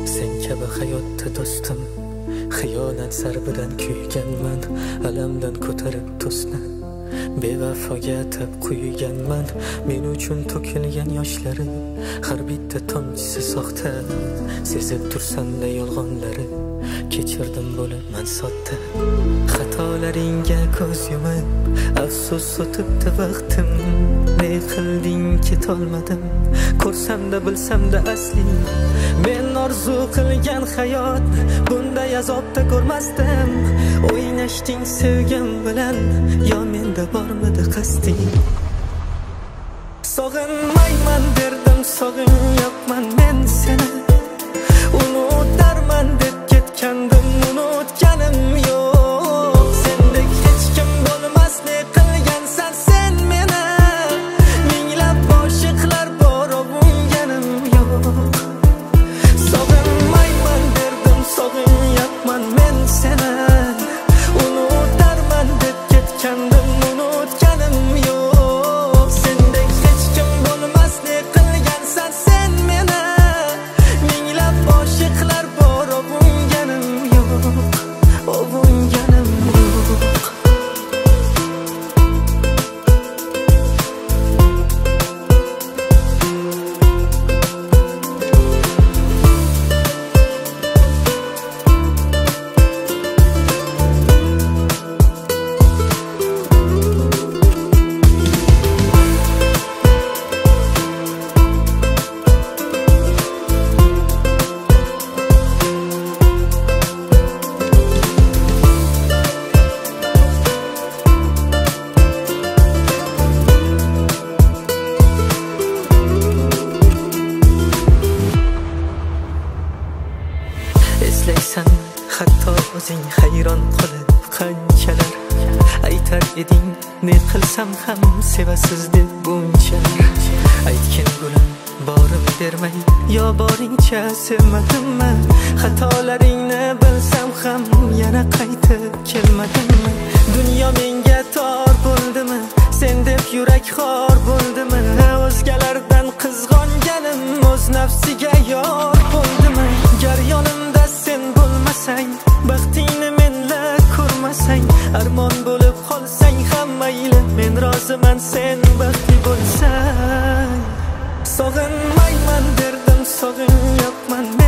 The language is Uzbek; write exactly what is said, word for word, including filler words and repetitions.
sen kabi hayotda do'stim, xiyonat zarbidan kuyganman, alamdan ko'tarib to'sni bevafoga atab quyganman. Men uchun to'kilgan yoshlari har bitta tomchisi soxta, sezib tursan-da yolg'onlari, kechirdim bo'laman sodda. Xatolaringga ko'z yumib afsus o'tibdi vaqtim, ne qilding ketolmadim, ko'rsam-da bilsam-da asli men orzu qilgan hayot bunday azobda ko'rmasdim. O'ynashding sevgim bilan, yo menda bormidi qasding? Sog'inmayman derdim, sog'inyapman men seni, unutarman deb ketgandim, unutganim yo'q. Sendek hech kim bo'lmas, ne qilgansan sen meni, minglab oshiqlar bor, ovunganim yo'q. Sog'inmayman derdim, sog'inyapman men seni, unutarman deb ketgandim, unutganim yo'q. Sendek hech kim bo'lmas, ne qilgansan sen meni, minglab oshiqlar bor, ovunganim yo'q, ovunganim yo'q. Eslaysan hatto o'zing hayron qolib qanchalar aytar eding, ne qilsam ham sevasiz deb bunchalar. Aytgin gulim borim bermay, yo boringcha sevmadimmi? Xatolaringni bilsam ham yana qaytib kelmadimmi? Dunyo menga tor bo'ldimi, sen deb yurak xor bo'ldimi? O'zgalardan qizg'onganim o'z nafsiga yor bo'ldimi? Gar yonimda sen bo'lmasang, baxtingni menla ko'rmasang, armon bo'lib qolsang ham mayli, men roziman sen baxtli bo'lsang. Sog'inmayman derdim, sog'inyapman